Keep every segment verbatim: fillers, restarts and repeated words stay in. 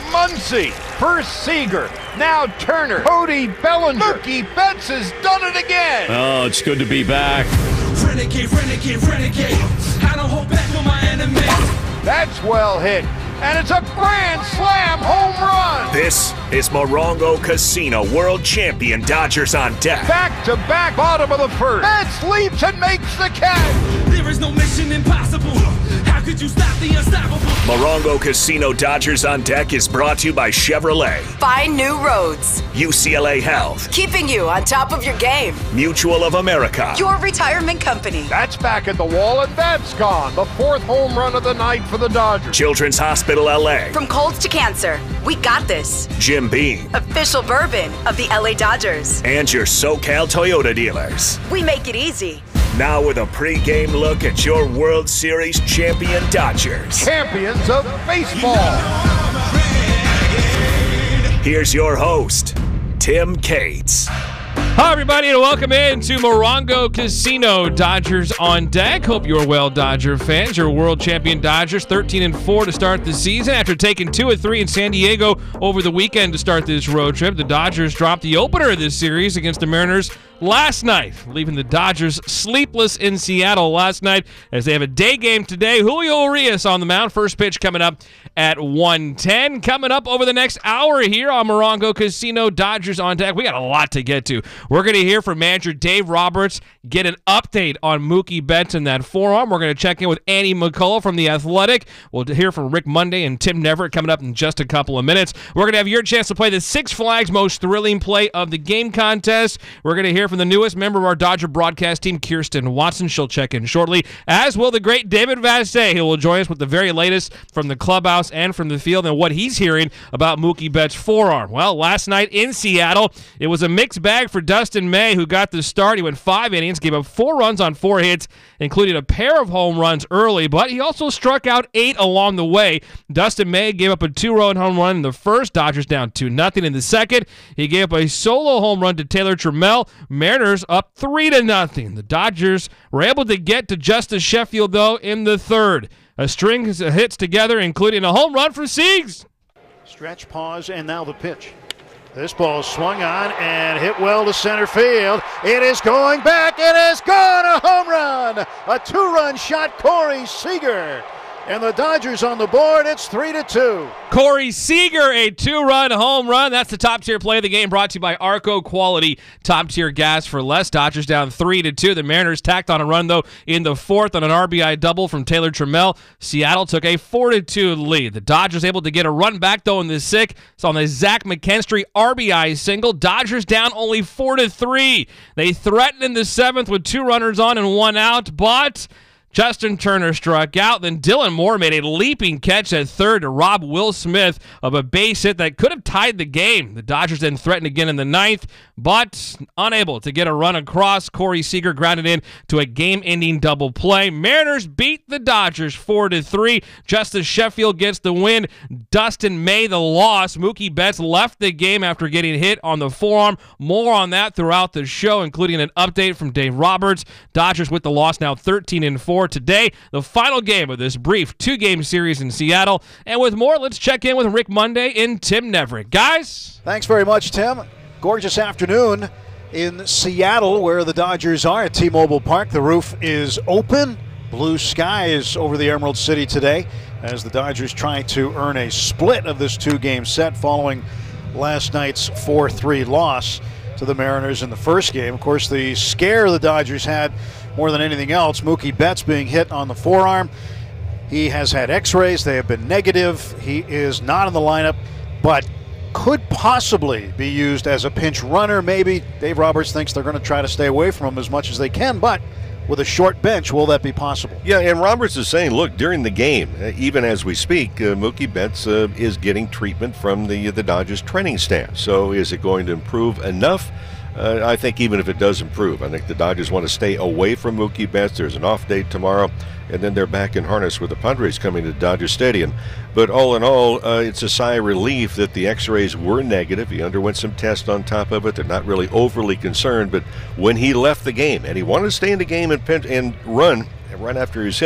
Muncy, first Seager, now Turner, Cody Bellinger. Mookie Betts has done it again. Oh, it's good to be back. Renegade, renegade, renegade. I don't hold back on my enemies. That's well hit. And it's a grand slam home run. This is Morongo Casino World Champion Dodgers on deck. Back to back, bottom of the first. Betts leaps and makes the catch. There is no mission impossible. How could you stop the unstoppable? Morongo Casino Dodgers on deck is brought to you by Chevrolet. Find new roads. U C L A Health. Keeping you on top of your game. Mutual of America. Your retirement company. That's back at the wall, and that's gone. The fourth home run of the night for the Dodgers. Children's Hospital L A. From colds to cancer, we got this. Jim Beam. Official bourbon of the L A Dodgers. And your SoCal Toyota dealers. We make it easy. Now with a pre-game look at your World Series champion Dodgers. Champions of baseball. Here's your host, Tim Cates. Hi, everybody, and welcome in to Morongo Casino Dodgers on deck. Hope you're well, Dodger fans. Your world champion Dodgers, thirteen and four to start the season. After taking two and three in San Diego over the weekend to start this road trip, the Dodgers dropped the opener of this series against the Mariners last night, leaving the Dodgers sleepless in Seattle last night as they have a day game today. Julio Urias on the mound. First pitch coming up at one ten. Coming up over the next hour here on Morongo Casino Dodgers on deck. We got a lot to get to. We're going to hear from manager Dave Roberts, get an update on Mookie Betts and that forearm. We're going to check in with Andy McCullough from The Athletic. We'll hear from Rick Monday and Tim Neverett coming up in just a couple of minutes. We're going to have your chance to play the Six Flags Most Thrilling Play of the Game contest. We're going to hear from the newest member of our Dodger broadcast team, Kirsten Watson. She'll check in shortly, as will the great David Vassegh, who will join us with the very latest from the clubhouse and from the field and what he's hearing about Mookie Betts' forearm. Well, last night in Seattle, it was a mixed bag for Dustin May, who got the start. He went five innings, gave up four runs on four hits, including a pair of home runs early, but he also struck out eight along the way. Dustin May gave up a two-run home run in the first. Dodgers down two nothing in the second. He gave up a solo home run to Taylor Trammell. Mariners up three to nothing. The Dodgers were able to get to Justice Sheffield, though, in the third. A string of hits together, including a home run for Siegs. Stretch, pause, and now the pitch. This ball swung on and hit well to center field. It is going back. It is gone. A home run. A two-run shot. Corey Seager. And the Dodgers on the board. It's three to two. Corey Seager, a two-run home run. That's the top-tier play of the game, brought to you by Arco Quality top-tier gas for less. Dodgers down three to two. The Mariners tacked on a run, though, in the fourth on an R B I double from Taylor Trammell. Seattle took a four to two lead. The Dodgers able to get a run back, though, in the sixth. It's on the Zach McKinstry R B I single. Dodgers down only four to three. They threatened in the seventh with two runners on and one out, but Justin Turner struck out. Then Dylan Moore made a leaping catch at third to rob Will Smith of a base hit that could have tied the game. The Dodgers then threatened again in the ninth, but unable to get a run across. Corey Seager grounded in to a game-ending double play. Mariners beat the Dodgers four to three. Justice Sheffield gets the win. Dustin May the loss. Mookie Betts left the game after getting hit on the forearm. More on that throughout the show, including an update from Dave Roberts. Dodgers with the loss now thirteen and four. Today, the final game of this brief two-game series in Seattle. And with more, let's check in with Rick Monday and Tim Neverett. Guys? Thanks very much, Tim. Gorgeous afternoon in Seattle, where the Dodgers are at T-Mobile Park. The roof is open. Blue skies over the Emerald City today as the Dodgers try to earn a split of this two-game set following last night's four three loss to the Mariners in the first game. Of course, the scare the Dodgers had more than anything else, Mookie Betts being hit on the forearm. He has had x-rays. They have been negative. He is not in the lineup, but could possibly be used as a pinch runner. Maybe Dave Roberts thinks they're going to try to stay away from him as much as they can, but with a short bench, will that be possible? Yeah, and Roberts is saying, look, during the game, uh, even as we speak, uh, Mookie Betts uh, is getting treatment from the, the Dodgers training staff. So is it going to improve enough? Uh, I think even if it does improve, I think the Dodgers want to stay away from Mookie Betts. There's an off day tomorrow, and then they're back in harness with the Padres coming to Dodger Stadium. But all in all, uh, it's a sigh of relief that the x-rays were negative. He underwent some tests on top of it. They're not really overly concerned, but when he left the game, and he wanted to stay in the game and, pen- and run right after his hit,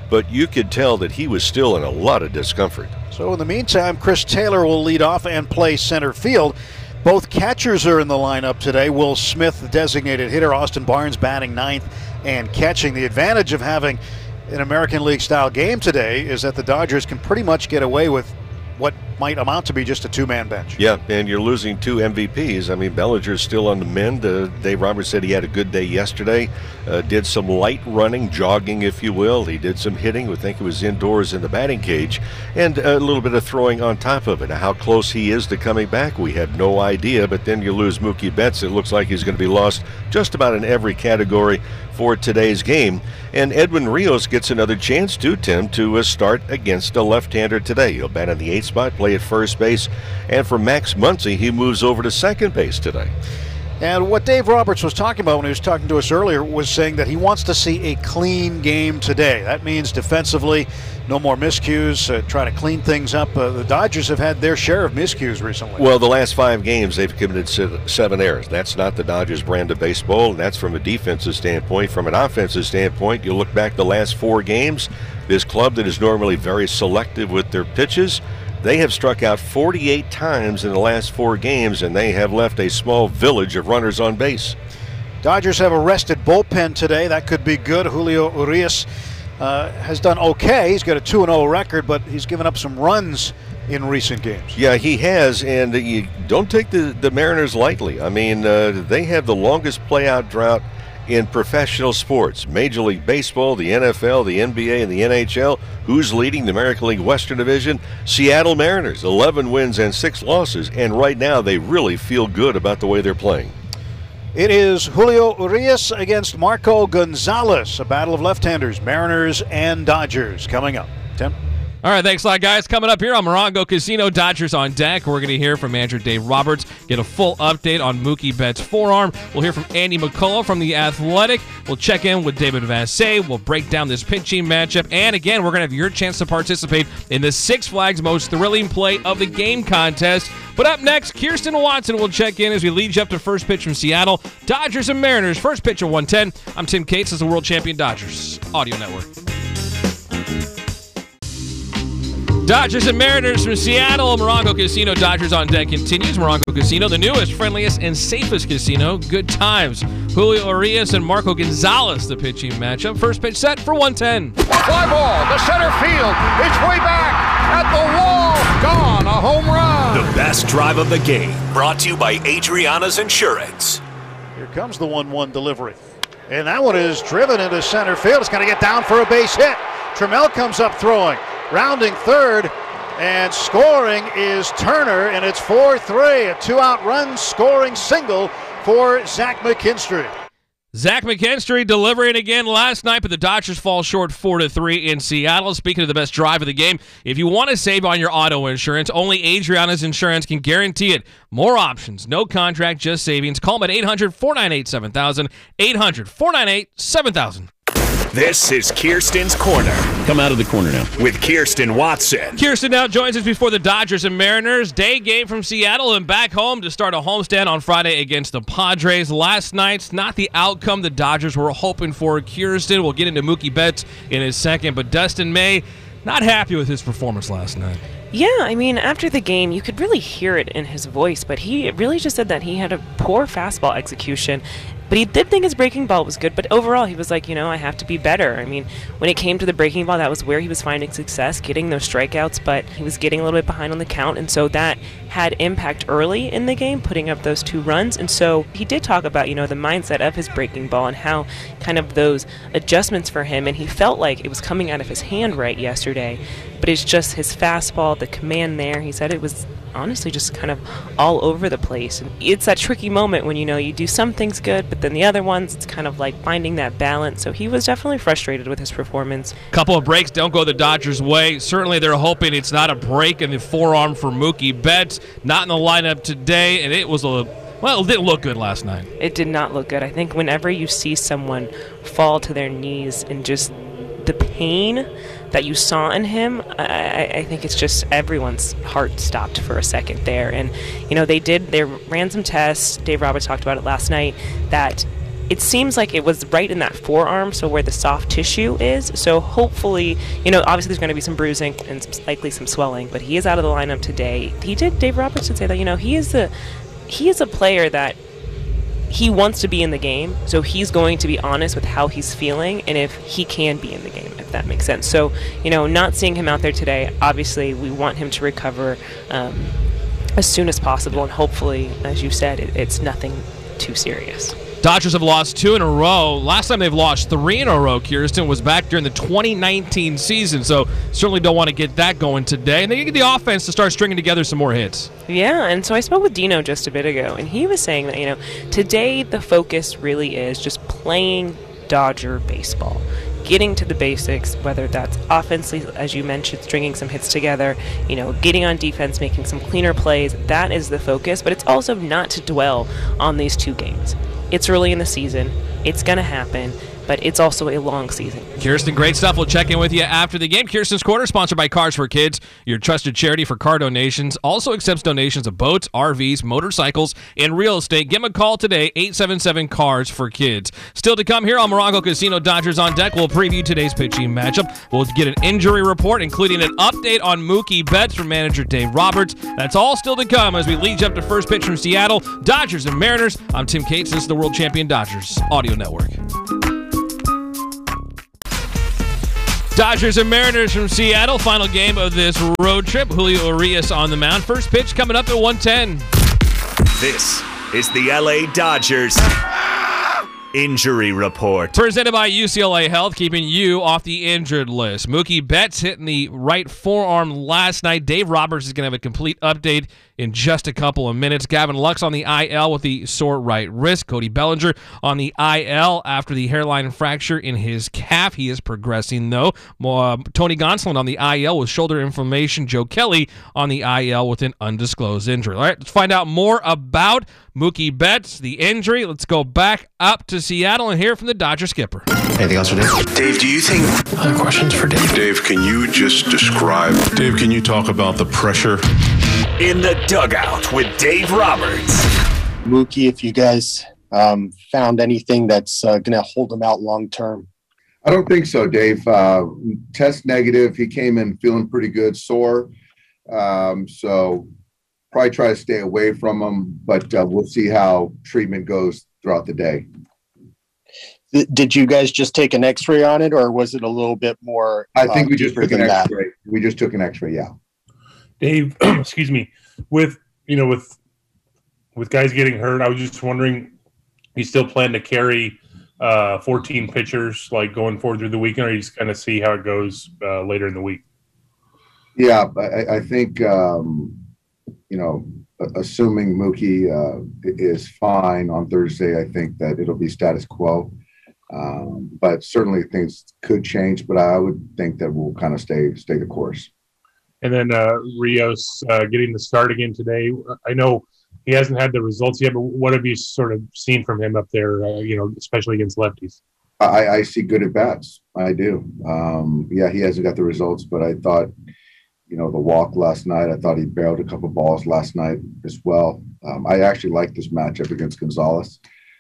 but you could tell that he was still in a lot of discomfort. So in the meantime, Chris Taylor will lead off and play center field. Both catchers are in the lineup today. Will Smith, the designated hitter, Austin Barnes batting ninth and catching. The advantage of having an American League-style game today is that the Dodgers can pretty much get away with what might amount to be just a two-man bench. Yeah, and you're losing two M V Ps. I mean, Bellinger's still on the mend. Uh, Dave Roberts said he had a good day yesterday. Uh, did some light running, jogging, if you will. He did some hitting. We think it was indoors in the batting cage. And a little bit of throwing on top of it. Now, how close he is to coming back, we have no idea. But then you lose Mookie Betts. It looks like he's going to be lost just about in every category for today's game. And Edwin Rios gets another chance too, Tim, to uh, start against a left-hander today. He'll bat in the eighth spot, play at first base. And for Max Muncy, he moves over to second base today. And what Dave Roberts was talking about when he was talking to us earlier was saying that he wants to see a clean game today. That means defensively, no more miscues, uh, try to clean things up. Uh, the Dodgers have had their share of miscues recently. Well, the last five games, they've committed seven errors. That's not the Dodgers brand of baseball, and that's from a defensive standpoint. From an offensive standpoint, you look back the last four games, this club that is normally very selective with their pitches, they have struck out forty-eight times in the last four games, and they have left a small village of runners on base. Dodgers have a rested bullpen today. That could be good. Julio Urias uh, has done okay. He's got a two and oh record, but he's given up some runs in recent games. Yeah, he has, and you don't take the, the Mariners lightly. I mean, uh, they have the longest playout drought in professional sports. Major League Baseball, the N F L, the N B A, and the N H L. Who's leading the American League Western Division? Seattle Mariners, eleven wins and six losses, and right now they really feel good about the way they're playing. It is Julio Urias against Marco Gonzalez, a battle of left-handers, Mariners and Dodgers, coming up. Tim? All right, thanks a lot, guys. Coming up here on Morongo Casino, Dodgers on deck. We're going to hear from manager Dave Roberts, get a full update on Mookie Betts' forearm. We'll hear from Andy McCullough from The Athletic. We'll check in with David Vassegh. We'll break down this pitching matchup. And again, we're going to have your chance to participate in the Six Flags Most Thrilling Play of the Game contest. But up next, Kirsten Watson will check in as we lead you up to first pitch from Seattle. Dodgers and Mariners, first pitch at one ten. I'm Tim Cates. This is the World Champion Dodgers Audio Network. Dodgers and Mariners from Seattle. Morongo Casino, Dodgers on deck continues. Morongo Casino, the newest, friendliest, and safest casino. Good times. Julio Urias and Marco Gonzalez, the pitching matchup. First pitch set for one ten. Fly ball to center field. It's way back at the wall. Gone. A home run. The best drive of the game, brought to you by Adriana's Insurance. Here comes the one one delivery. And that one is driven into center field. It's going to get down for a base hit. Trammell comes up throwing. Rounding third, and scoring is Turner, and it's four three. A two-out run scoring single for Zach McKinstry. Zach McKinstry delivering again last night, but the Dodgers fall short four to three in Seattle. Speaking of the best drive of the game, if you want to save on your auto insurance, only Adriana's Insurance can guarantee it. More options, no contract, just savings. Call them at eight hundred, four nine eight, seven thousand, eight hundred, four nine eight, seven thousand. This is Kirsten's Corner. Come out of the corner now. With Kirsten Watson. Kirsten now joins us before the Dodgers and Mariners. Day game from Seattle and back home to start a homestand on Friday against the Padres. Last night's not the outcome the Dodgers were hoping for. Kirsten, we'll get into Mookie Betts in a second, but Dustin May not happy with his performance last night. Yeah, I mean, after the game, you could really hear it in his voice, but he really just said that he had a poor fastball execution. But he did think his breaking ball was good, but overall he was like, you know, I have to be better. I mean, when it came to the breaking ball, that was where he was finding success, getting those strikeouts, but he was getting a little bit behind on the count, and so that had impact early in the game, putting up those two runs. And so he did talk about, you know, the mindset of his breaking ball and how kind of those adjustments for him, and he felt like it was coming out of his hand right yesterday, but it's just his fastball, the command there. He said it was honestly just kind of all over the place. And it's that tricky moment when, you know, you do some things good, but then the other ones, it's kind of like finding that balance. So he was definitely frustrated with his performance. Couple of breaks don't go the Dodgers' way. Certainly they're hoping it's not a break in the forearm for Mookie Betts. Not in the lineup today, and it was a well, it didn't look good last night. It did not look good. I think whenever you see someone fall to their knees and just the pain that you saw in him, I, I think it's just everyone's heart stopped for a second there. And, you know, they did, they ran some tests. Dave Roberts talked about it last night, that it seems like it was right in that forearm, so where the soft tissue is. So hopefully, you know, obviously there's going to be some bruising and some, likely some swelling, but he is out of the lineup today. He did, Dave Roberts did say that, you know, he is a, he is a player that he wants to be in the game, so he's going to be honest with how he's feeling and if he can be in the game, if that makes sense. So, you know, not seeing him out there today, obviously we want him to recover um, as soon as possible, and hopefully, as you said, it, it's nothing too serious. Dodgers have lost two in a row. Last time they've lost three in a row, Kirsten, was back during the twenty nineteen season, so certainly don't want to get that going today. And they get the offense to start stringing together some more hits. Yeah, and so I spoke with Dino just a bit ago, and he was saying that, you know, today the focus really is just playing Dodger baseball, getting to the basics, whether that's offensively, as you mentioned, stringing some hits together, you know, getting on defense, making some cleaner plays. That is the focus, but it's also not to dwell on these two games. It's early in the season. It's going to happen, but it's also a long season. Kirsten, great stuff. We'll check in with you after the game. Kirsten's Corner, sponsored by Cars for Kids, your trusted charity for car donations. Also accepts donations of boats, R Vs, motorcycles, and real estate. Give them a call today, eight seven seven, C A R S for Kids. Still to come here on Morongo Casino, Dodgers on Deck. We'll preview today's pitching matchup. We'll get an injury report, including an update on Mookie Betts from manager Dave Roberts. That's all still to come as we lead you up to first pitch from Seattle, Dodgers and Mariners. I'm Tim Cates. This is the World Champion Dodgers Audio Network. Dodgers and Mariners from Seattle, final game of this road trip. Julio Urias on the mound. First pitch coming up at one ten. This is the L A Dodgers Injury Report. Presented by U C L A Health, keeping you off the injured list. Mookie Betts hitting the right forearm last night. Dave Roberts is going to have a complete update in just a couple of minutes. Gavin Lux on the I L with the sore right wrist. Cody Bellinger on the I L after the hairline fracture in his calf. He is progressing, though. Uh, Tony Gonsolin on the I L with shoulder inflammation. Joe Kelly on the I L with an undisclosed injury. All right, let's find out more about Mookie Betts, the injury. Let's go back up to Seattle and hear from the Dodger skipper. Anything else for Dave? Dave, do you think... Other questions for Dave? Dave, can you just describe... Dave, can you talk about the pressure? In the Dugout with Dave Roberts. Mookie, if you guys um, found anything that's uh, going to hold him out long term. I don't think so, Dave. Uh, test negative. He came in feeling pretty good, sore. Um, so probably try to stay away from him, but uh, we'll see how treatment goes throughout the day. Did you guys just take an x-ray on it, or was it a little bit more? I think uh, we just took an that? x-ray. We just took an x-ray, yeah. Dave, excuse me, with, you know, with, with guys getting hurt, I was just wondering, you still plan to carry uh, fourteen pitchers, like going forward through the weekend, or you just kind of see how it goes uh, later in the week? Yeah, I, I think, um, you know, assuming Mookie uh, is fine on Thursday, I think that it'll be status quo. Um, but certainly things could change, but I would think that we'll kind of stay stay the course. And then uh, Rios uh, getting the start again today. I know he hasn't had the results yet, but what have you sort of seen from him up there, uh, you know, especially against lefties? I, I see good at-bats. I do. Um, yeah, he hasn't got the results, but I thought, you know, the walk last night, I thought he barreled a couple balls last night as well. Um, I actually like this matchup against Gonzalez.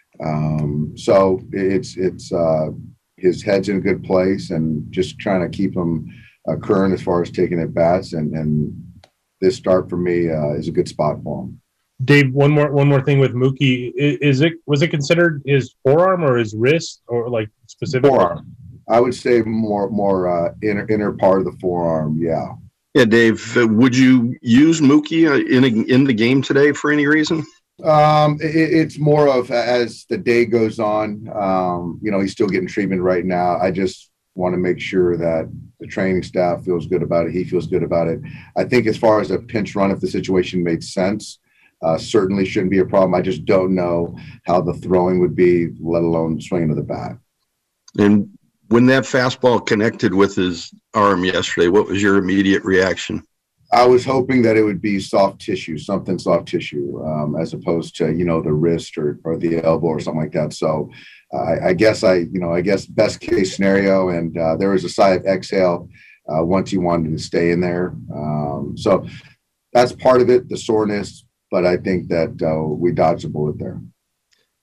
Um, so it's it's uh, his head's in a good place, and just trying to keep him uh, current as far as taking at bats. And, and this start for me uh, is a good spot for him. Dave, one more one more thing with Mookie. Is it was it considered his forearm or his wrist, or like specific forearm? I would say more more uh, inner inner part of the forearm. Yeah. Yeah, Dave. Uh, would you use Mookie uh, in a, in the game today for any reason? Um, it, it's more of as the day goes on. Um, you know, he's still getting treatment right now. I just want to make sure that the training staff feels good about it. He feels good about it. I think as far as a pinch run, if the situation made sense, uh, certainly shouldn't be a problem. I just don't know how the throwing would be, let alone swinging to the bat. And when that fastball connected with his arm yesterday, what was your immediate reaction? I was hoping that it would be soft tissue, something soft tissue, um, as opposed to, you know, the wrist or, or the elbow or something like that. So uh, I, I guess I, you know, I guess best case scenario. And uh, there was a sigh of exhale uh, once he wanted to stay in there. Um, so that's part of it, the soreness. But I think that uh, we dodged a bullet there.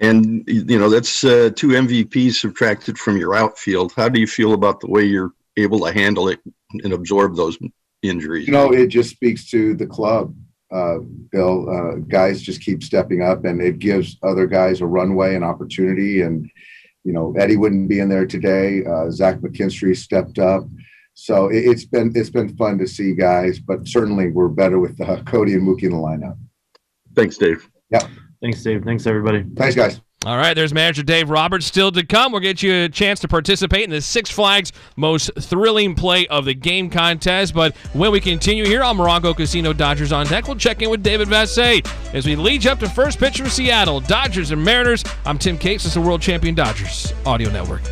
And, you know, that's uh, two M V Ps subtracted from your outfield. How do you feel about the way you're able to handle it and absorb those injuries? You know, it just speaks to the club, uh, Bill. Uh, guys just keep stepping up, and it gives other guys a runway and opportunity. And, you know, Eddie wouldn't be in there today. Uh, Zach McKinstry stepped up. So it, it's been it's been fun to see guys, but certainly we're better with uh, Cody and Mookie in the lineup. Thanks, Dave. Yeah. Thanks, Dave. Thanks, everybody. Thanks, guys. All right, there's manager Dave Roberts still to come. We'll get you a chance to participate in the Six Flags most thrilling play of the game contest. But when we continue here on Morongo Casino Dodgers on Deck, we'll check in with David Vassegh as we lead you up to first pitch from Seattle, Dodgers and Mariners. I'm Tim Cates. This is the World Champion Dodgers Audio Network.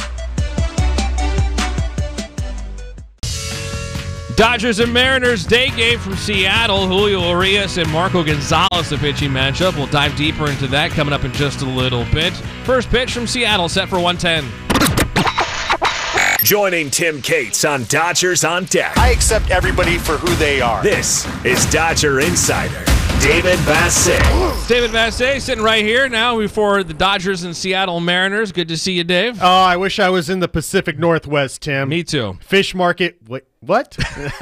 Dodgers and Mariners day game from Seattle. Julio Urias and Marco Gonzalez, the pitching matchup. We'll dive deeper into that coming up in just a little bit. First pitch from Seattle, set for one ten. Joining Tim Cates on Dodgers on Deck. I accept everybody for who they are. This is Dodger Insider David Vassegh. David Vassegh sitting right here now before the Dodgers and Seattle Mariners. Good to see you, Dave. Oh, I wish I was in the Pacific Northwest, Tim. Me too. Fish market. What? What?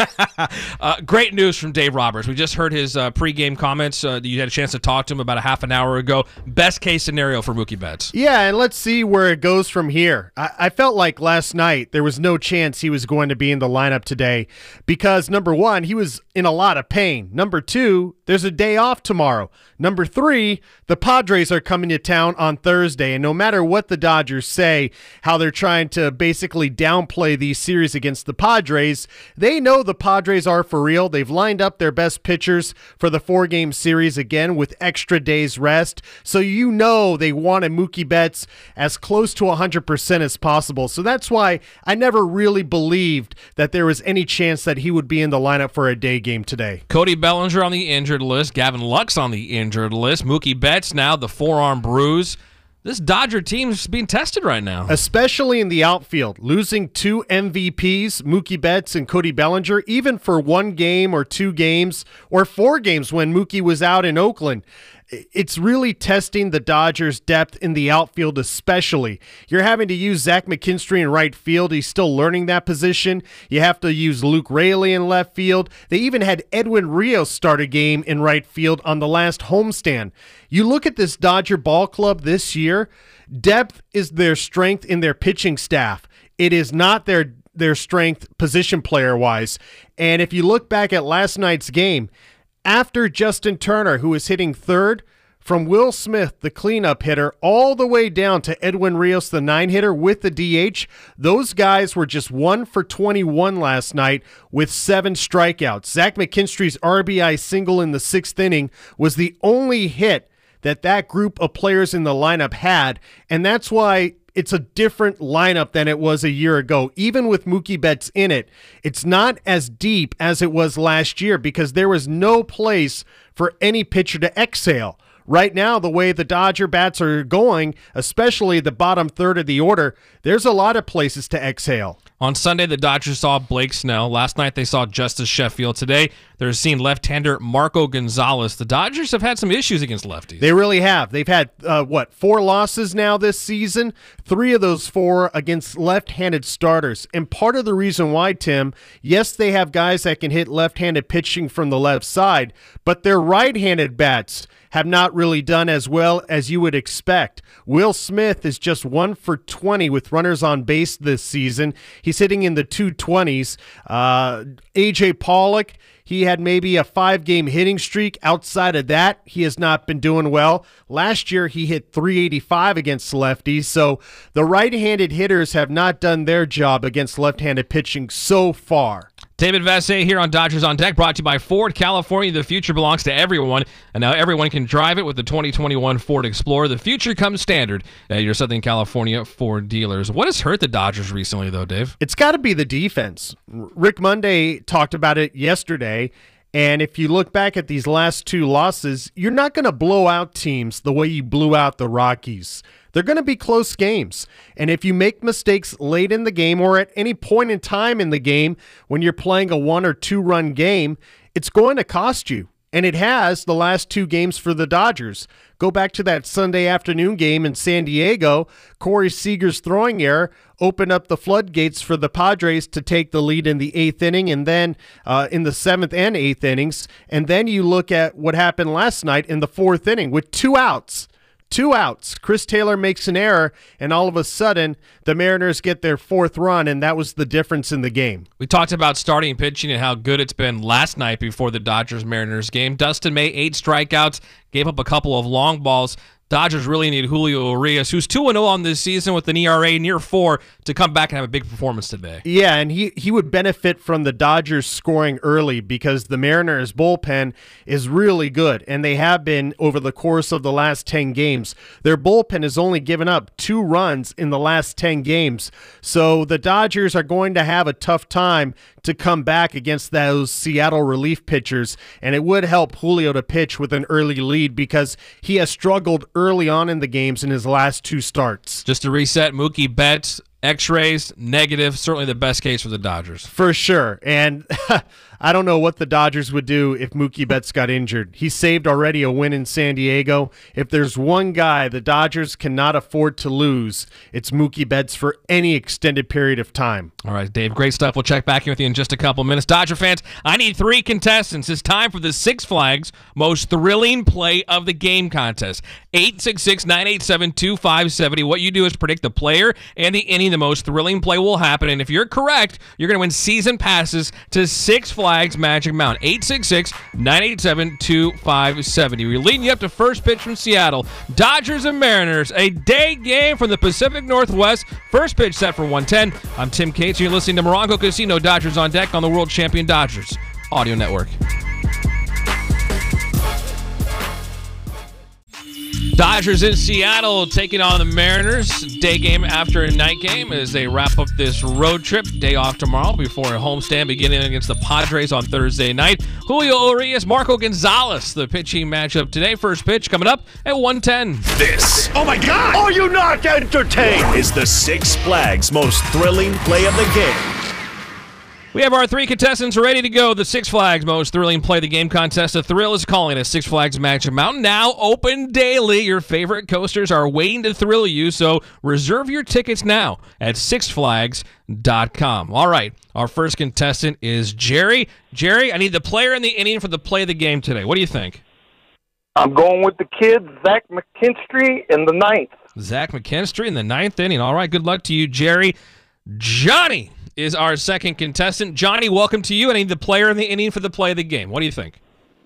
uh, great news from Dave Roberts. We just heard his uh, pregame comments. Uh, you had a chance to talk to him about a half an hour ago. Best case scenario for Mookie Betts. Yeah, and let's see where it goes from here. I, I felt like last night there was no chance he was going to be in the lineup today because, number one, he was in a lot of pain. Number two, there's a day off tomorrow. Number three, the Padres are coming to town on Thursday, and no matter what the Dodgers say, how they're trying to basically downplay these series against the Padres, they know the Padres are for real. They've lined up their best pitchers for the four-game series again with extra days rest, so you know they wanted Mookie Betts as close to one hundred percent as possible. So that's why I never really believed that there was any chance that he would be in the lineup for a day game today. Cody Bellinger on the injured list. Gavin Lux on the injured list. Mookie Betts now the forearm bruise. This Dodger team is being tested right now. Especially in the outfield. Losing two M V Ps, Mookie Betts and Cody Bellinger, even for one game or two games or four games when Mookie was out in Oakland. It's really testing the Dodgers' depth in the outfield especially. You're having to use Zach McKinstry in right field. He's still learning that position. You have to use Luke Raley in left field. They even had Edwin Rios start a game in right field on the last homestand. You look at this Dodger ball club this year, depth is their strength in their pitching staff. It is not their, their strength position player-wise. And if you look back at last night's game, after Justin Turner, who was hitting third, from Will Smith, the cleanup hitter, all the way down to Edwin Rios, the nine-hitter with the D H, those guys were just one for twenty-one last night with seven strikeouts. Zach McKinstry's R B I single in the sixth inning was the only hit that that group of players in the lineup had, and that's why it's a different lineup than it was a year ago. Even with Mookie Betts in it, it's not as deep as it was last year because there was no place for any pitcher to exhale. Right now, the way the Dodger bats are going, especially the bottom third of the order, there's a lot of places to exhale. On Sunday, the Dodgers saw Blake Snell. Last night, they saw Justice Sheffield. Today, they're seeing left-hander Marco Gonzalez. The Dodgers have had some issues against lefties. They really have. They've had, uh, what, four losses now this season? Three of those four against left-handed starters. And part of the reason why, Tim, yes, they have guys that can hit left-handed pitching from the left side, but their right-handed bats have not really done as well as you would expect. Will Smith is just one for twenty with runners on base this season. He's hitting in the two twenties. Uh, A J Pollock, he had maybe a five-game hitting streak. Outside of that, he has not been doing well. Last year, he hit three eighty-five against lefties. So the right-handed hitters have not done their job against left-handed pitching so far. David Vassegh here on Dodgers on Deck, brought to you by Ford California. The future belongs to everyone, and now everyone can drive it with the twenty twenty-one Ford Explorer. The future comes standard at your Southern California Ford dealers. What has hurt the Dodgers recently, though, Dave? It's got to be the defense. Rick Monday talked about it yesterday, and if you look back at these last two losses, you're not going to blow out teams the way you blew out the Rockies. They're going to be close games. And if you make mistakes late in the game or at any point in time in the game when you're playing a one or two run game, it's going to cost you. and it has the last two games for the Dodgers. Go back to that Sunday afternoon game in San Diego. Corey Seager's throwing error opened up the floodgates for the Padres to take the lead in the eighth inning, and then uh, in the seventh and eighth innings. And then you look at what happened last night in the fourth inning with two outs. Two outs. Chris Taylor makes an error, and all of a sudden, the Mariners get their fourth run, and that was the difference in the game. We talked about starting pitching and how good it's been last night before the Dodgers-Mariners game. Dustin May, eight strikeouts, gave up a couple of long balls. Dodgers really need Julio Urias, who's two and oh on this season with an E R A near four, to come back and have a big performance today. Yeah, and he, he would benefit from the Dodgers scoring early because the Mariners' bullpen is really good, and they have been over the course of the last ten games. Their bullpen has only given up two runs in the last ten games, so the Dodgers are going to have a tough time to come back against those Seattle relief pitchers, and it would help Julio to pitch with an early lead because he has struggled early on in the games in his last two starts. Just to reset, Mookie Betts, X-rays, negative, certainly the best case for the Dodgers. For sure, and I don't know what the Dodgers would do if Mookie Betts got injured. He saved already a win in San Diego. If there's one guy the Dodgers cannot afford to lose, it's Mookie Betts for any extended period of time. All right, Dave, great stuff. We'll check back in with you in just a couple minutes. Dodger fans, I need three contestants. It's time for the Six Flags Most Thrilling Play of the Game contest. eight six six, nine eight seven, two five seven zero. What you do is predict the player and the inning the most thrilling play will happen, and if you're correct, you're going to win season passes to Six Flags Magic Mountain. eight six six, nine eight seven, two five seven zero. We're leading you up to first pitch from Seattle. Dodgers and Mariners, a day game from the Pacific Northwest. First pitch set for one ten. I'm Tim Cates, and you're listening to Morongo Casino. Dodgers on deck on the World Champion Dodgers Audio Network. Dodgers in Seattle taking on the Mariners. Day game after a night game as they wrap up this road trip. Day off tomorrow before a homestand beginning against the Padres on Thursday night. Julio Urias, Marco Gonzalez, the pitching matchup today. First pitch coming up at one ten. This, Oh my God! Are you not entertained? is the Six Flags Most Thrilling Play of the Game. We have our three contestants ready to go. The Six Flags Most Thrilling Play the Game contest. The thrill is calling it Six Flags Magic Mountain. Now open daily. Your favorite coasters are waiting to thrill you, so reserve your tickets now at six flags dot com. All right, our first contestant is Jerry. Jerry, I need the player in the inning for the play of the game today. What do you think? I'm going with the kid, Zach McKinstry, in the ninth. Zach McKinstry in the ninth inning. All right, good luck to you, Jerry. Johnny is our second contestant. Johnny, welcome to you. I need the player in the inning for the play of the game. What do you think?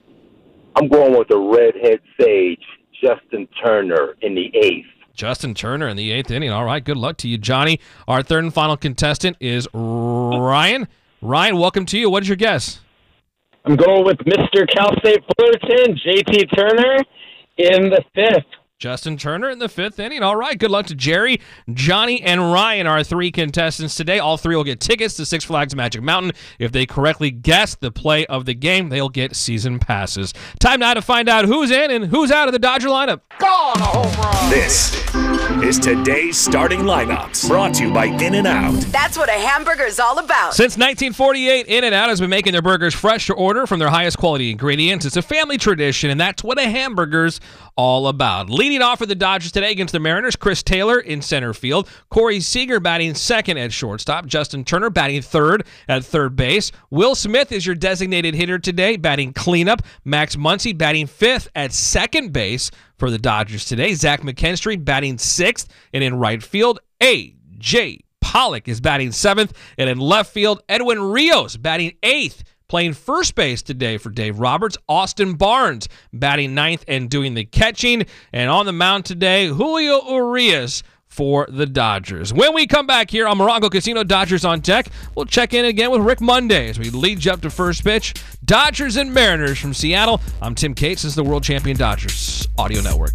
I'm going with the redhead sage, Justin Turner, in the eighth. Justin Turner in the eighth inning. All right, good luck to you, Johnny. Our third and final contestant is Ryan. Ryan, welcome to you. What is your guess? I'm going with Mister Cal State Fullerton, J T Turner, in the fifth. Justin Turner in the fifth inning. All right, good luck to Jerry, Johnny, and Ryan, our three contestants today. All three will get tickets to Six Flags Magic Mountain. If they correctly guess the play of the game, they'll get season passes. Time now to find out who's in and who's out of the Dodger lineup. Gone, a home run. This is today's starting lineups, brought to you by In-N-Out. That's what a hamburger is all about. Since nineteen forty-eight, In-N-Out has been making their burgers fresh to order from their highest quality ingredients. It's a family tradition, and that's what a hamburger's all about. Leading off for the Dodgers today against the Mariners, Chris Taylor in center field. Corey Seager batting second at shortstop. Justin Turner batting third at third base. Will Smith is your designated hitter today, batting cleanup. Max Muncy batting fifth at second base for the Dodgers today. Zach McKinstry batting sixth, and in right field, A J Pollock is batting seventh, and in left field, Edwin Rios batting eighth. Playing first base today for Dave Roberts, Austin Barnes batting ninth and doing the catching. And on the mound today, Julio Urias for the Dodgers. When we come back here on Morongo Casino, Dodgers on deck, we'll check in again with Rick Monday as we lead you up to first pitch. Dodgers and Mariners from Seattle. I'm Tim Cates. This is the World Champion Dodgers Audio Network.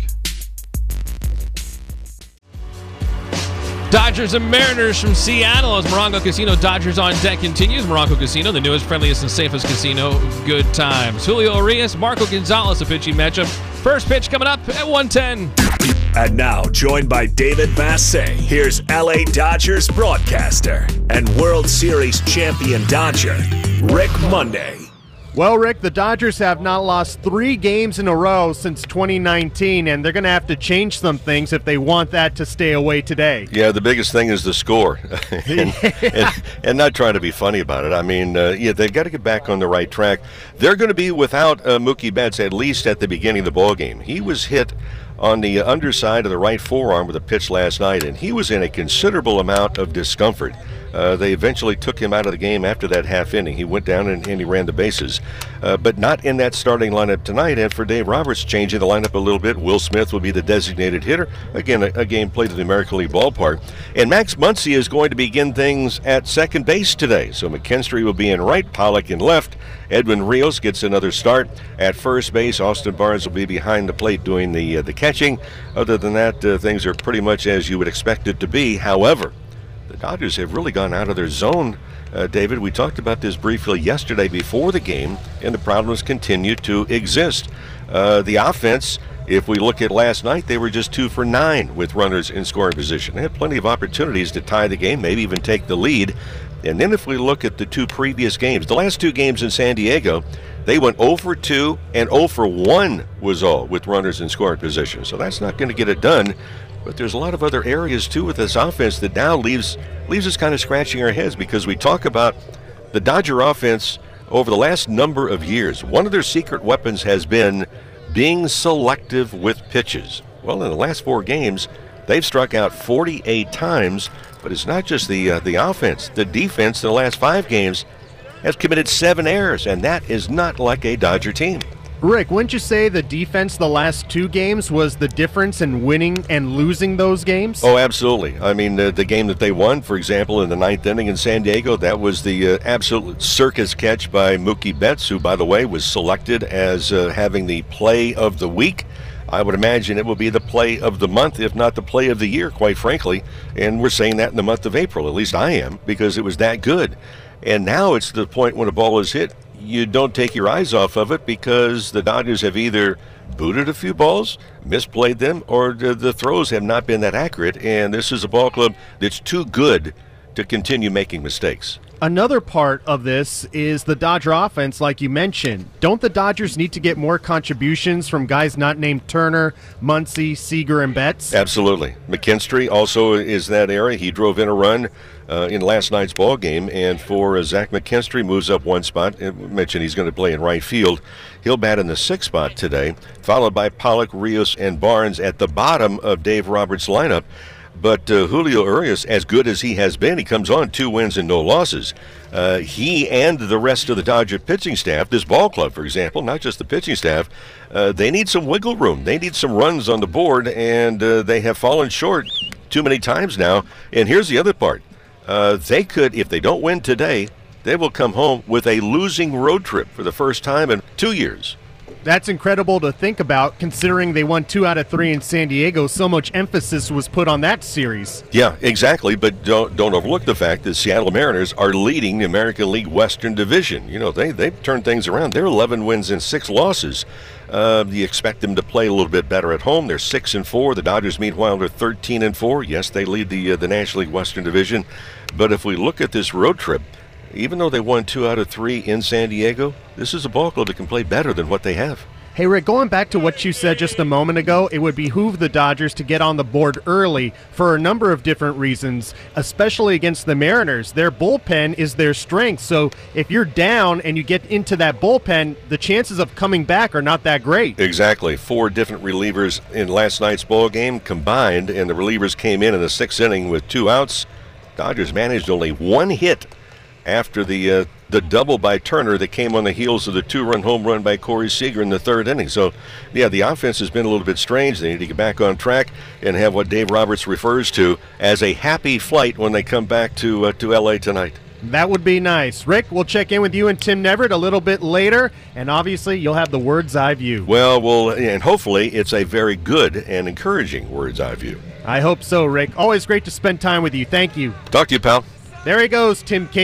Dodgers and Mariners from Seattle as Morongo Casino Dodgers on deck continues. Morongo Casino, the newest, friendliest, and safest casino. Good times. Julio Urias, Marco Gonzalez, a pitching matchup. First pitch coming up at one ten. And now, joined by David Massey, here's L A Dodgers broadcaster and World Series champion Dodger, Rick Monday. Well, Rick, the Dodgers have not lost three games in a row since twenty nineteen, and they're going to have to change some things if they want that to stay away today. Yeah, the biggest thing is the score, and, and, and not trying to be funny about it. I mean, uh, yeah, they've got to get back on the right track. They're going to be without uh, Mookie Betts at least at the beginning of the ball game. He was hit on the underside of the right forearm with a pitch last night, and he was in a considerable amount of discomfort. Uh, they eventually took him out of the game after that half inning. He went down and, and he ran the bases, uh, but not in that starting lineup tonight. And for Dave Roberts, changing the lineup a little bit, Will Smith will be the designated hitter. Again, a, a game played at the American League ballpark. And Max Muncy is going to begin things at second base today. So McKinstry will be in right, Pollock in left. Edwin Rios gets another start at first base. Austin Barnes will be behind the plate doing the uh, the catching. Other than that, uh, things are pretty much as you would expect it to be. However, the Dodgers have really gone out of their zone, uh, David. We talked about this briefly yesterday before the game, and the problems continue to exist. Uh, the offense, if we look at last night, they were just two for nine with runners in scoring position. They had plenty of opportunities to tie the game, maybe even take the lead. And then if we look at the two previous games, the last two games in San Diego, they went oh for two and oh for one was all with runners in scoring position. So that's not going to get it done. But there's a lot of other areas, too, with this offense that now leaves leaves us kind of scratching our heads, because we talk about the Dodger offense over the last number of years. One of their secret weapons has been being selective with pitches. Well, in the last four games, they've struck out forty-eight times, but it's not just the, uh, the offense. The defense in the last five games has committed seven errors, and that is not like a Dodger team. Rick, wouldn't you say the defense the last two games was the difference in winning and losing those games? Oh, absolutely. I mean, the, the game that they won, for example, in the ninth inning in San Diego, that was the uh, absolute circus catch by Mookie Betts, who, by the way, was selected as uh, having the play of the week. I would imagine it will be the play of the month, if not the play of the year, quite frankly. And we're saying that in the month of April. At least I am, because it was that good. And now it's the point when a ball is hit, you don't take your eyes off of it, because the Dodgers have either booted a few balls, misplayed them, or the, the throws have not been that accurate. And this is a ball club that's too good to continue making mistakes. Another part of this is the Dodger offense, like you mentioned. Don't the Dodgers need to get more contributions from guys not named Turner, Muncy, Seager, and Betts? Absolutely. McKinstry also is that area. He drove in a run uh, in last night's ball game, and for uh, Zach McKinstry, moves up one spot. I mentioned he's going to play in right field. He'll bat in the sixth spot today, followed by Pollock, Rios, and Barnes at the bottom of Dave Roberts' lineup. But uh, Julio Urias, as good as he has been, he comes on two wins and no losses. Uh, he and the rest of the Dodger pitching staff, this ball club, for example, not just the pitching staff, uh, they need some wiggle room. They need some runs on the board, and uh, they have fallen short too many times now. And here's the other part. Uh, they could, if they don't win today, they will come home with a losing road trip for the first time in two years. That's incredible to think about, considering they won two out of three in San Diego. So much emphasis was put on that series. Yeah, exactly. But don't don't overlook the fact that Seattle Mariners are leading the American League Western Division. You know, they, they've turned things around. They're eleven wins and six losses. Uh, you expect them to play a little bit better at home. They're six and four. The Dodgers, meanwhile, are thirteen and four. Yes, they lead the, uh, the National League Western Division. But if we look at this road trip, even though they won two out of three in San Diego, this is a ball club that can play better than what they have. Hey, Rick, going back to what you said just a moment ago, it would behoove the Dodgers to get on the board early for a number of different reasons, especially against the Mariners. Their bullpen is their strength, so if you're down and you get into that bullpen, the chances of coming back are not that great. Exactly. Four different relievers in last night's ball game combined, and the relievers came in in the sixth inning with two outs. Dodgers managed only one hit after the uh, the double by Turner that came on the heels of the two-run home run by Corey Seager in the third inning. So, yeah, the offense has been a little bit strange. They need to get back on track and have what Dave Roberts refers to as a happy flight when they come back to uh, to L A tonight. That would be nice. Rick, we'll check in with you and Tim Neverett a little bit later, and obviously you'll have the Word's Eye View. Well, well, and hopefully it's a very good and encouraging Word's Eye View. I hope so, Rick. Always great to spend time with you. Thank you. Talk to you, pal. There he goes, Tim Cates.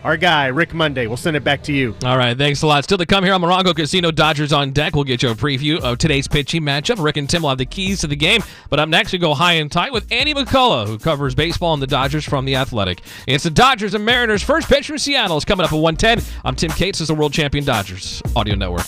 our guy, Rick Monday. We'll send it back to you. All right, thanks a lot. Still to come here on Morongo Casino, Dodgers on deck. We'll get you a preview of today's pitching matchup. Rick and Tim will have the keys to the game. But up next, we go high and tight with Andy McCullough, who covers baseball and the Dodgers from The Athletic. It's the Dodgers and Mariners. First pitch from Seattle is coming up at one ten. I'm Tim Cates. This is the World Champion Dodgers Audio Network.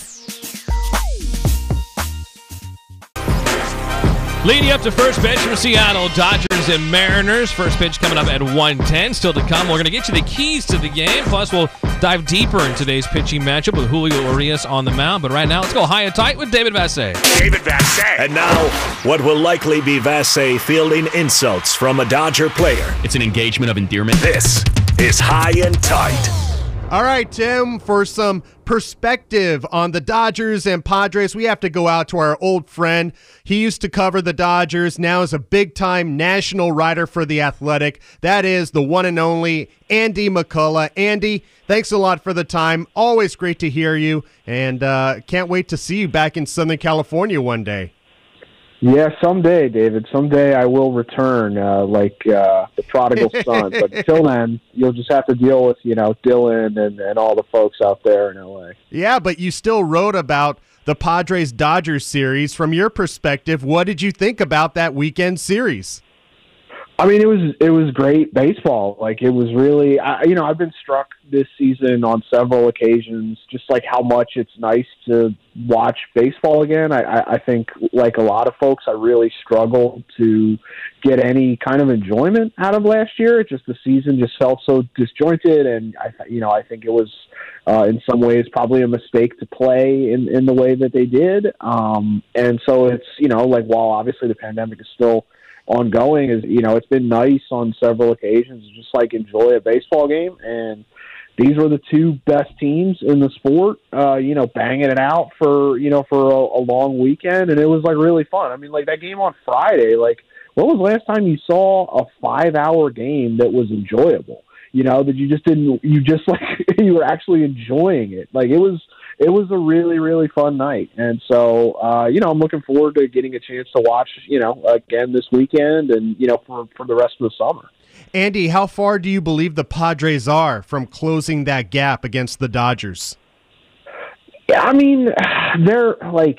Leading up to first pitch from Seattle, Dodgers and Mariners. First pitch coming up at one ten. Still to come. We're going to get you the keys to the game. Plus, we'll dive deeper in today's pitching matchup with Julio Urias on the mound. But right now, let's go high and tight with David Vassegh. David Vassegh. And now, what will likely be Vassegh fielding insults from a Dodger player. It's an engagement of endearment. This is High and Tight. All right, Tim, for some perspective on the Dodgers and Padres, we have to go out to our old friend. He used to cover the Dodgers, now is a big-time national writer for The Athletic. That is the one and only Andy McCullough. Andy, thanks a lot for the time. Always great to hear you, and uh, can't wait to see you back in Southern California one day. Yeah, someday, David. Someday I will return, uh, like uh, the prodigal son. But until then, you'll just have to deal with, you know, Dylan and, and all the folks out there in L A. Yeah, but you still wrote about the Padres-Dodgers series. From your perspective, what did you think about that weekend series? I mean, it was it was great baseball. Like, it was really, I, you know, I've been struck this season on several occasions, just like how much it's nice to watch baseball again. I, I, I think, like a lot of folks, I really struggled to get any kind of enjoyment out of last year. It just, the season just felt so disjointed, and I, you know, I think it was uh, in some ways probably a mistake to play in, in the way that they did. Um, and so it's, you know, like, while obviously the pandemic is still ongoing, is, you know, it's been nice on several occasions to just like enjoy a baseball game, and these were the two best teams in the sport, uh, you know, banging it out for, you know, for a, a long weekend, and it was like really fun. I mean, like that game on Friday, like when was the last time you saw a five hour game that was enjoyable? You know, that you just didn't, you just like, you were actually enjoying it. Like it was, it was a really, really fun night. And so, uh, you know, I'm looking forward to getting a chance to watch, you know, again this weekend and, you know, for, for the rest of the summer. Andy, how far do you believe the Padres are from closing that gap against the Dodgers? Yeah, I mean, they're like,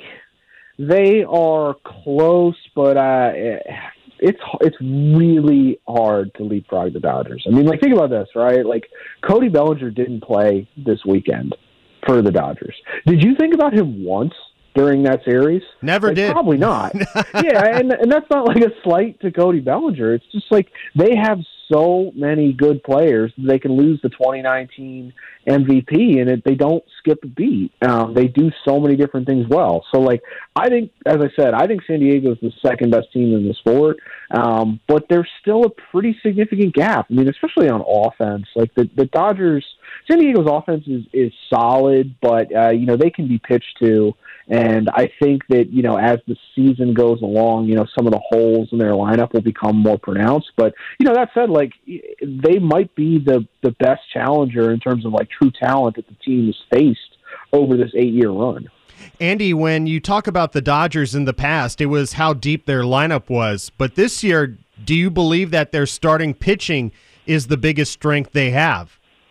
they are close, but uh, it's it's really hard to leapfrog the Dodgers. I mean, like, think about this, right? Like, Cody Bellinger didn't play this weekend for the Dodgers. Did you think about him once during that series? Never like, did. Probably not. yeah, and and that's not like a slight to Cody Bellinger. It's just like they have so many good players that they can lose the twenty nineteen M V P, and it, they don't skip a beat. Um, they do so many different things well. So, like, I think, as I said, I think San Diego is the second best team in the sport, um, but there's still a pretty significant gap. I mean, especially on offense. Like, the, the Dodgers, San Diego's offense is, is solid, but, uh, you know, they can be pitched to. And I think that, you know, as the season goes along, you know, some of the holes in their lineup will become more pronounced. But, you know, that said, like, they might be the, the best challenger in terms of, like, true talent that the team has faced over this eight-year run. Andy, when you talk about the Dodgers in the past, it was how deep their lineup was. But this year, do you believe that their starting pitching is the biggest strength they have?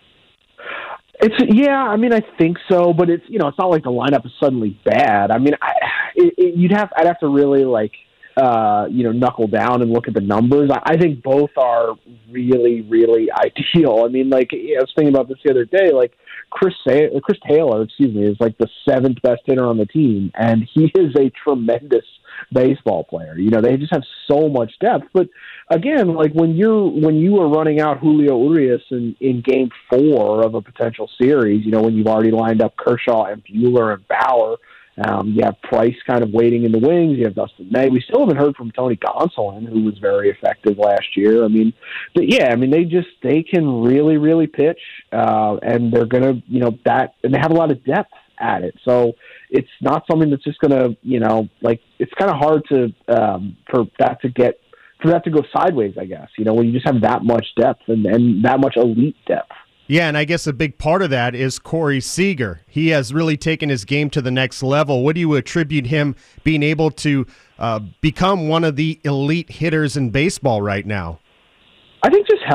It's yeah, I mean, I think so, but it's, you know, it's not like the lineup is suddenly bad. I mean, I, it, it, you'd have I'd have to really like uh, you know knuckle down and look at the numbers. I, I think both are really, really ideal. I mean, like, I was thinking about this the other day. Like Chris Chris Taylor, excuse me, is like the seventh best hitter on the team, and he is a tremendous baseball player. You know, they just have so much depth. But again, like when you're when you are running out Julio Urias in, in game four of a potential series, you know, when you've already lined up Kershaw and Buehler and Bauer, um, you have Price kind of waiting in the wings, you have Dustin May. We still haven't heard from Tony Gonsolin, who was very effective last year. I mean, but yeah, I mean, they just, they can really, really pitch, uh, and they're going to, you know, that, and they have a lot of depth at it. So it's not something that's just going to, you know, like, it's kind of hard to, um, for that to get, for that to go sideways, I guess, you know, when you just have that much depth and, and that much elite depth. Yeah, and I guess a big part of that is Corey Seager. He has really taken his game to the next level. What do you attribute him being able to uh, become one of the elite hitters in baseball right now? I think just health.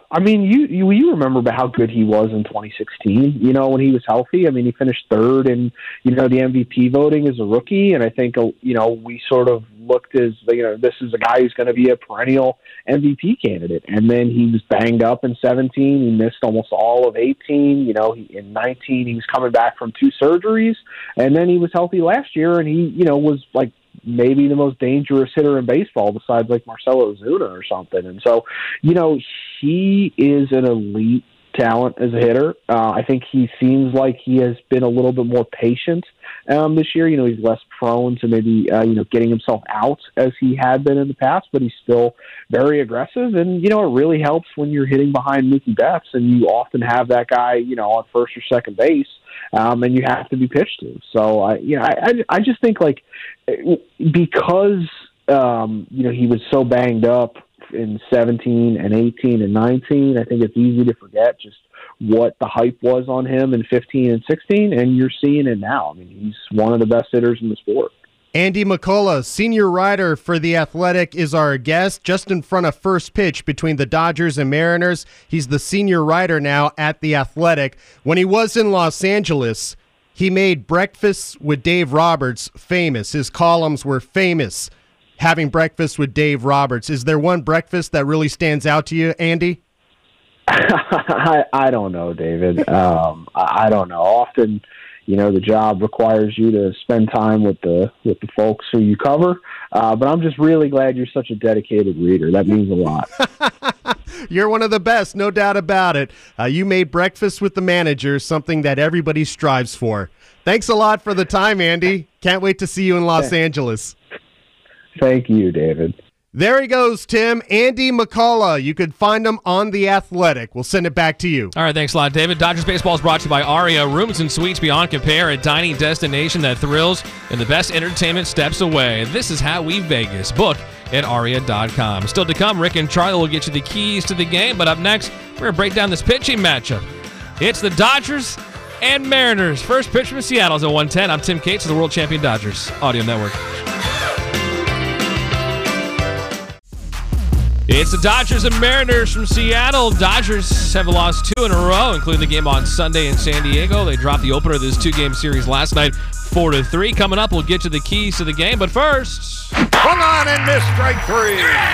I mean, you, you you remember how good he was in twenty sixteen, you know, when he was healthy. I mean, he finished third in, you know, the M V P voting as a rookie, and I think, you know, we sort of looked as, you know, this is a guy who's going to be a perennial M V P candidate. And then he was banged up in seventeen. He missed almost all of eighteen. You know, he, in nineteen, he was coming back from two surgeries, and then he was healthy last year, and he, you know, was like maybe the most dangerous hitter in baseball besides like Marcelo Ozuna or something. And so, you know, he is an elite talent as a hitter. Uh, I think he seems like he has been a little bit more patient um, this year. You know, he's less prone to maybe, uh, you know, getting himself out as he had been in the past, but he's still very aggressive. And, you know, it really helps when you're hitting behind Mookie Betts and you often have that guy, you know, on first or second base. Um, and you have to be pitched to. So, I, you know, I, I just think, like, because, um, you know, he was so banged up in seventeen and eighteen and nineteen, I think it's easy to forget just what the hype was on him in fifteen and sixteen, and you're seeing it now. I mean, he's one of the best hitters in the sport. Andy McCullough, senior writer for The Athletic, is our guest just in front of first pitch between the Dodgers and Mariners. He's the senior writer now at The Athletic. When he was in Los Angeles, he made Breakfast with Dave Roberts famous. His columns were famous, having breakfast with Dave Roberts. Is there one breakfast that really stands out to you, Andy? I, I don't know, David. Um, I, I don't know. Often, you know, the job requires you to spend time with the with the folks who you cover. Uh, but I'm just really glad you're such a dedicated reader. That means a lot. You're one of the best, no doubt about it. Uh, you made Breakfast with the Manager something that everybody strives for. Thanks a lot for the time, Andy. Can't wait to see you in Los Angeles. Thank you, David. There he goes, Tim. Andy McCullough. You could find him on The Athletic. We'll send it back to you. All right, thanks a lot, David. Dodgers Baseball is brought to you by Aria. Rooms and suites beyond compare, a dining destination that thrills and the best entertainment steps away. This is how we Vegas. Book at aria dot com. Still to come, Rick and Charlie will get you the keys to the game, but up next, we're going to break down this pitching matchup. It's the Dodgers and Mariners. First pitch from Seattle is at one ten. I'm Tim Cates of the World Champion Dodgers Audio Network. It's the Dodgers and Mariners from Seattle. Dodgers have lost two in a row, including the game on Sunday in San Diego. They dropped the opener of this two-game series last night, four to three. Coming up, we'll get to the keys to the game, but first... Hung on and missed strike three.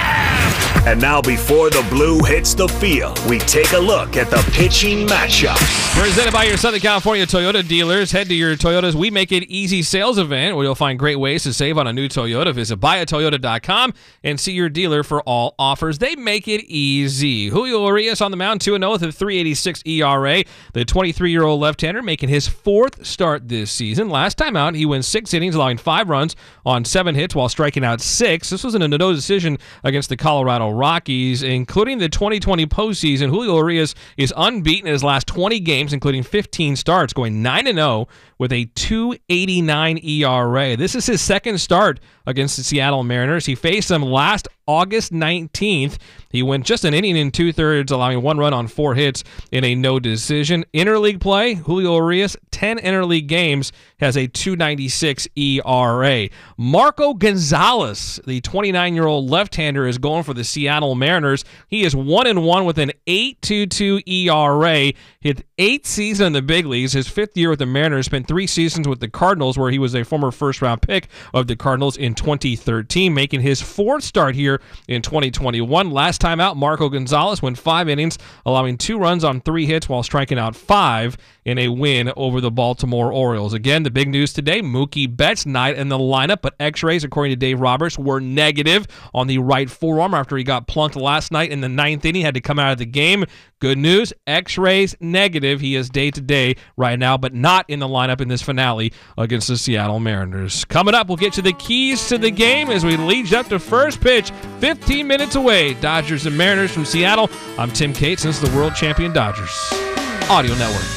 And now before the blue hits the field, we take a look at the pitching matchup. Presented by your Southern California Toyota dealers. Head to your Toyota's We Make It Easy sales event, where you'll find great ways to save on a new Toyota. Visit buy a toyota dot com and see your dealer for all offers. They make it easy. Julio Urias on the mound, two and oh with a three eighty-six E R A. The twenty-three-year-old left-hander making his fourth start this season. Last time out, he went six innings, allowing five runs on seven hits while striking out six. This was in a no decision against the Colorado Rockies, including the twenty twenty postseason. Julio Urias is unbeaten in his last twenty games, including fifteen starts, going nine and oh with a two eighty-nine E R A. This is his second start against the Seattle Mariners. He faced them last August nineteenth. He went just an inning and two-thirds, allowing one run on four hits in a no decision. Interleague play, Julio Urias, ten interleague games, has a two ninety-six E R A. Marco Gonzalez, the twenty-nine-year-old left-hander, is going for the Seattle Mariners. He is one and one with an eight twenty-two E R A. His eighth season in the big leagues, his fifth year with the Mariners, spent three seasons with the Cardinals, where he was a former first-round pick of the Cardinals in twenty thirteen, making his fourth start here in twenty twenty-one. Last time out, Marco Gonzalez went five innings, allowing two runs on three hits while striking out five in a win over the Baltimore Orioles. Again, the big news today, Mookie Betts not in the lineup, but x-rays, according to Dave Roberts, were negative on the right forearm after he got plunked last night in the ninth inning, had to come out of the game. Good news, x-rays negative. He is day-to-day right now, but not in the lineup in this finale against the Seattle Mariners. Coming up, we'll get you the keys to the game as we lead you up to first pitch, fifteen minutes away. Dodgers and Mariners from Seattle. I'm Tim Cates, and this is the World Champion Dodgers Audio Network.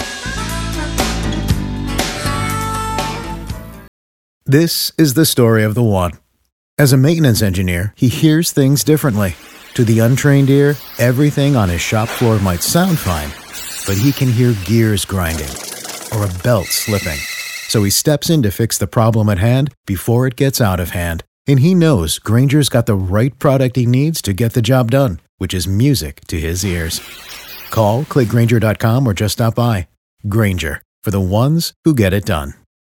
This is the story of the one. As a maintenance engineer, he hears things differently. To the untrained ear, everything on his shop floor might sound fine, but he can hear gears grinding or a belt slipping. So he steps in to fix the problem at hand before it gets out of hand. And he knows Grainger's got the right product he needs to get the job done, which is music to his ears. Call, click Grainger dot com, or just stop by. Grainger, for the ones who get it done.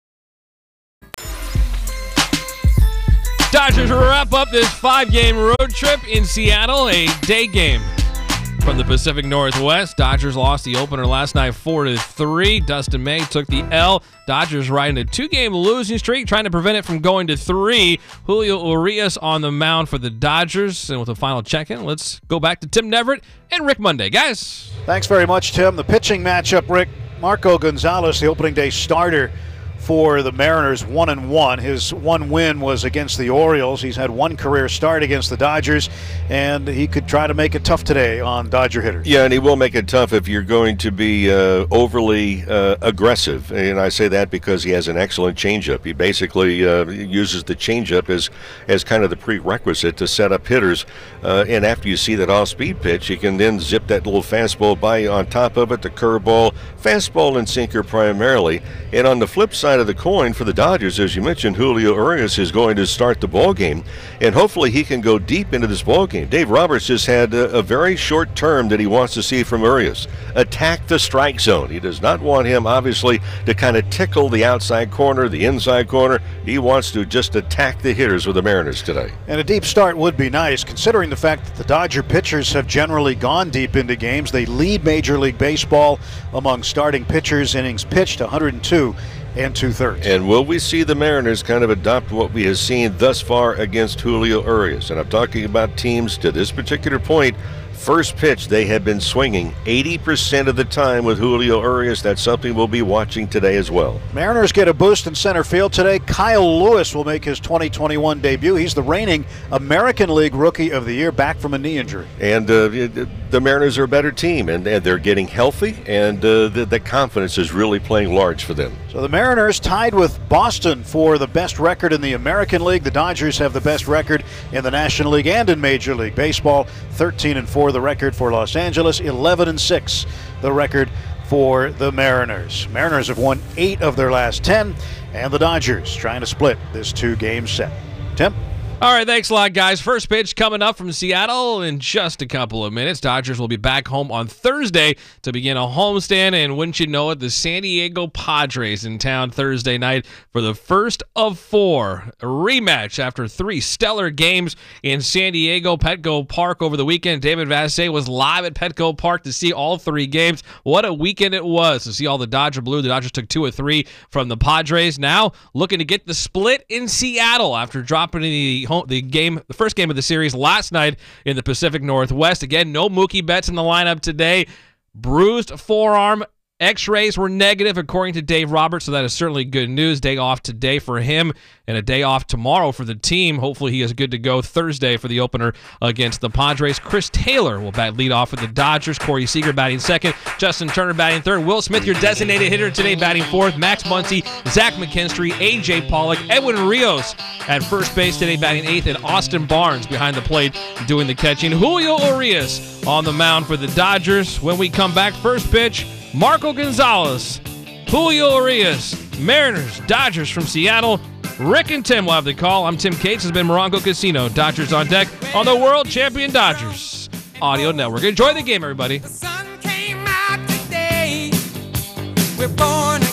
Dodgers wrap up this five-game road trip in Seattle, a day game from the Pacific Northwest. Dodgers lost the opener last night four to three. Dustin May took the L. Dodgers riding a two-game losing streak, trying to prevent it from going to three. Julio Urias on the mound for the Dodgers. And with a final check-in, let's go back to Tim Neverett and Rick Monday. Guys. Thanks very much, Tim. The pitching matchup, Rick. Marco Gonzalez, the opening day starter for the Mariners, one and one. His one win was against the Orioles. He's had one career start against the Dodgers, and he could try to make it tough today on Dodger hitters. Yeah, and he will make it tough if you're going to be uh, overly uh, aggressive. And I say that because he has an excellent changeup. He basically uh, uses the changeup as as kind of the prerequisite to set up hitters. Uh, and after you see that off-speed pitch, you can then zip that little fastball by on top of it, the curveball, fastball and sinker primarily. And on the flip side of the coin for the Dodgers, as you mentioned, Julio Urias is going to start the ball game, and hopefully he can go deep into this ball game. Dave Roberts just had a, a very short term that he wants to see from Urias. Attack the strike zone. He does not want him, obviously, to kind of tickle the outside corner, the inside corner. He wants to just attack the hitters with the Mariners today. And a deep start would be nice, considering the fact that the Dodger pitchers have generally gone deep into games. They lead Major League Baseball among starting pitchers, innings pitched, one hundred two and two-thirds. And will we see the Mariners kind of adopt what we have seen thus far against Julio Urias? And I'm talking about teams to this particular point. First pitch, they have been swinging eighty percent of the time with Julio Urias. That's something we'll be watching today as well. Mariners get a boost in center field today. Kyle Lewis will make his twenty twenty-one debut. He's the reigning American League Rookie of the Year, back from a knee injury. And uh, the Mariners are a better team, and, and they're getting healthy, and uh, the, the confidence is really playing large for them. So the Mariners tied with Boston for the best record in the American League. The Dodgers have the best record in the National League and in Major League Baseball. thirteen and four the record for Los Angeles, eleven and six the record for the Mariners. Mariners have won eight of their last ten, and the Dodgers trying to split this two-game set. Tim? All right, thanks a lot, guys. First pitch coming up from Seattle in just a couple of minutes. Dodgers will be back home on Thursday to begin a homestand, and wouldn't you know it, the San Diego Padres in town Thursday night for the first of four. A rematch after three stellar games in San Diego, Petco Park over the weekend. David Vassegh was live at Petco Park to see all three games. What a weekend it was to see all the Dodger blue. The Dodgers took two or three from the Padres. Now looking to get the split in Seattle after dropping the the game, the first game of the series last night in the Pacific Northwest. Again, no Mookie Betts in the lineup today. Bruised forearm. X-rays were negative, according to Dave Roberts, so that is certainly good news. Day off today for him and a day off tomorrow for the team. Hopefully he is good to go Thursday for the opener against the Padres. Chris Taylor will bat lead off for the Dodgers. Corey Seager batting second. Justin Turner batting third. Will Smith, your designated hitter today, batting fourth. Max Muncy, Zach McKinstry, A J Pollock, Edwin Rios at first base today, batting eighth, and Austin Barnes behind the plate doing the catching. Julio Urias on the mound for the Dodgers. When we come back, first pitch, Marco Gonzalez, Julio Urias, Mariners, Dodgers from Seattle. Rick and Tim will have the call. I'm Tim Cates. This has been Morongo Casino. Dodgers on deck on the World Champion Dodgers Audio Network. Enjoy the game, everybody. The sun came out today. We're born